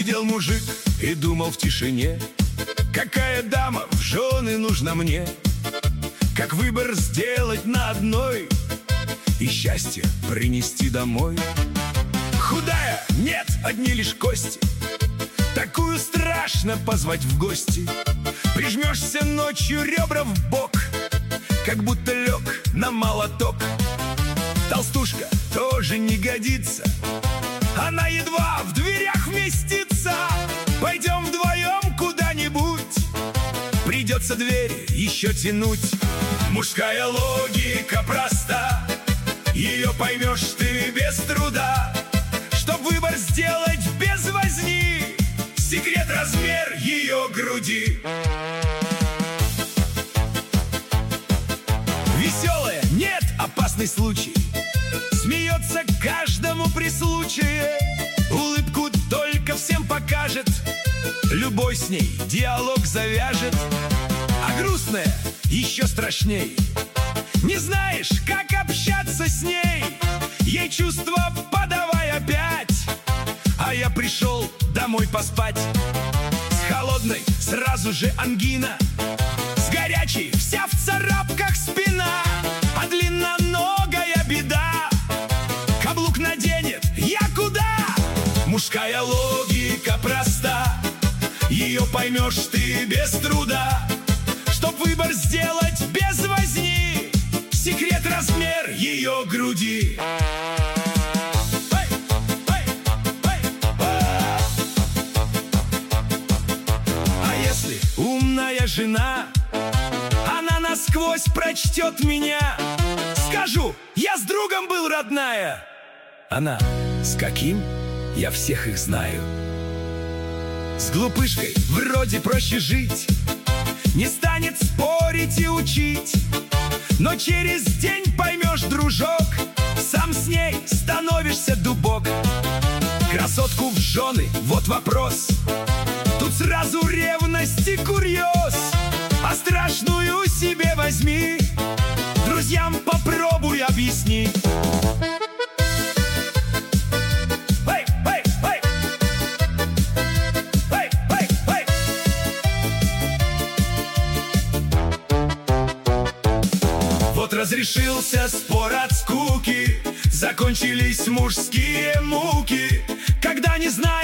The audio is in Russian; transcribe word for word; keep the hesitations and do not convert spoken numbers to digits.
Сидел мужик и думал в тишине: какая дама в жены нужна мне? Как выбор сделать на одной и счастье принести домой? Худая, нет, одни лишь кости, такую страшно позвать в гости. Прижмешься ночью ребра в бок, как будто лег на молоток. Толстушка тоже не годится, она едва в дверях вместится. Пойдем вдвоем куда-нибудь, придется дверь еще тянуть. Мужская логика проста, ее поймешь ты без труда. Чтоб выбор сделать без возни, секрет — размер ее груди. Веселая, нет, опасный случай, смеется каждому при случае. Улыбку только всем покажет, любой с ней диалог завяжет. А грустная еще страшней, не знаешь, как общаться с ней. Ей чувства подавай опять, а я пришел домой поспать. С холодной сразу же ангина, с горячей вся в царапках спина. А длинноногая беда, каблук наденет, я куда? Мужская логика проста, ее поймешь ты без труда. Чтоб выбор сделать без возни, секрет — размер ее груди. А если умная жена, она насквозь прочтет меня. Скажу: я с другом был, родная. Она: с каким? Я всех их знаю. С глупышкой вроде проще жить, не станет спорить и учить. Но через день поймешь, дружок, сам с ней становишься дубок. Красотку в жены, вот вопрос, тут сразу ревность и курьез. А страшную себе возьми, друзьям попробуй объясни. Вот разрешился спор от скуки, закончились мужские муки. Когда не знаешь,